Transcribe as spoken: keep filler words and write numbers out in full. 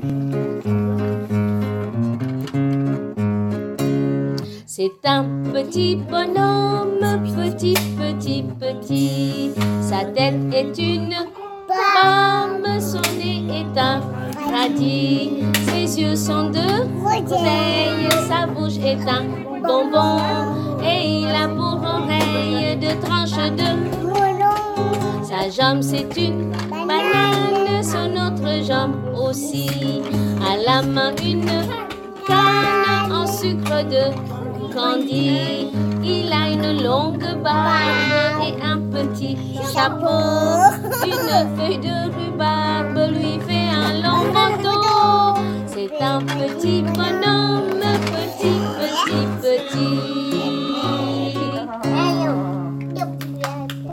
C'est un petit bonhomme, petit, petit, petit. Sa tête est une pomme, son nez est un radis. Ses yeux sont deux oreilles, sa bouche est un bonbon. Et il a pour oreille deux tranches de melon. Sa jambe c'est une banane, son autre jambe aussi. À la main une canne en sucre de candy. Il a une longue barbe et un petit chapeau. Une feuille de rhubarbe lui fait un long manteau. C'est un petit bonhomme,